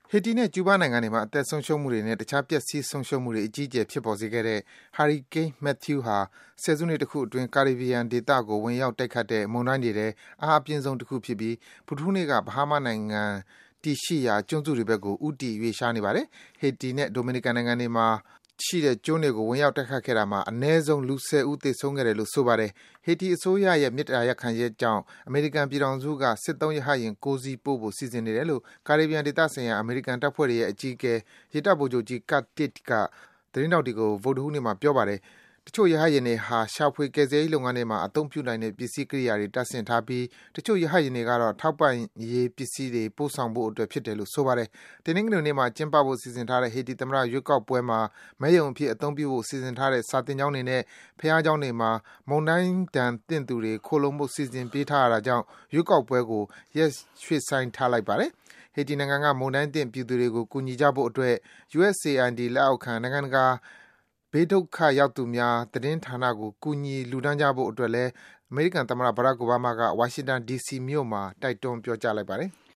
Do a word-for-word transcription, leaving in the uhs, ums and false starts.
ဟေတီနဲ့ကျူးဘားနိုင်ငံတွေမှာအသက်ဆုံးရှုံးမှုတွေနဲ့တခြားပျက်စီးဆုံးရှုံးမှုတွေအကြီးအကျယ်ဖြစ်ပေါ်စေခဲ့တဲ့ ဟာရီကိန်း Matthew ဟာ ဆယ်စုနှစ်တခုအတွင်း ကာရီဘီယံဒေသကို ဝင်ရောက်တိုက်ခတ်တဲ့ မုန်တိုင်းတွေထဲ အားအပြင်းဆုံးတခုဖြစ်ပြီး ဗုဒ္ဓဟူးနေ့က Bahama နိုင်ငံတည်ရှိရာ ကျွန်းစုတွေဘက်ကို ဦးတည် ရွေ့လျားနေပါတယ်။ ဟေတီနဲ့ Dominican နိုင်ငံတွေမှာရှိတဲ့ကျွန်းတွေကို ဝင်ရောက်တိုက်ခတ်ခဲ့တာမှာ အနည်းဆုံး လူ ၁၀ ဦး သေဆုံးခဲ့တယ်လို့ ဆိုပါတယ်။ ဟေတီအစိုးရရဲ့ မေတ္တာရပ်ခံချက်ကြောင့် အမေရိကန်ပြည်ထောင်စုက စစ်သုံးရဟတ်ယာဉ် ၉ စီး ပို့ဖို့ စီစဉ်နေတယ်လို့ ကာရီဘီယံဒေသဆိုင်ရာ အမေရိကန်တပ်ဖွဲ့တွေရဲ့ အကြီးအကဲ ရေတပ်ဗိုလ်ချုပ်ကြီး Kurt Tigg က သတင်းထောက်တွေကို ဗုဒ္ဓဟူးနေ့မှာ ပြောပါတယ်။ တချို့ ရဟတ်ယာဉ်တွေဟာ ရှာဖွေ ကယ်ဆယ်ရေးလုပ်ငန်းတွေမှာ အသုံးပြုနိုင်တဲ့ ပစ္စည်းကိရိယာတွေ တပ်ဆင်ထားပြီး တချို့ ရဟတ်ယာဉ်တွေကတော့ ထောက်ပံ့ရေးပစ္စည်းတွေ ပို့ဆောင်ဖို့အတွက် ဖြစ်တယ်လို့ ဆိုပါတယ်။ တနင်္ဂနွေနေ့မှာ ကျင်းပဖို့ စီစဉ်ထားတဲ့ ဟေတီသမ္မတရွေးကောက်ပွဲမှာ မဲရုံအဖြစ် အသုံးပြုဖို့ စီစဉ်ထားတဲ့ စာသင်ကျောင်းတွေနဲ့ ဘုရားကျောင်းတွေမှာ မုန်တိုင်းဒဏ်သင့်သူတွေ ခိုလှုံဖို့ စီစဉ်ပေးထားရတာကြောင့် ရွေးကောက်ပွဲကို ရက်ရွှေ့ဆိုင်းထားလိုက်ပါတယ်။ ဟေတီနိုင်ငံက မုန်တိုင်းသင့်ပြည်သူတွေကို ကူညီကြဖို့အတွက် ယူအက်စ်အေအင်ဒီ လက်အောက်ခံ နိုင်ငံတကာ ဘေးဒုက္ခရောက်သူများ သတင်းဌာနကို ကူညီ လှူဒါန်းကြဖို့အတွက်လည်း အမေရိကန်သမ္မတ Barack Obama က ဝါရှင်တန် ဒီစီ မြို့မှာ တိုက်တွန်း ပြောကြားလိုက်ပါတယ်။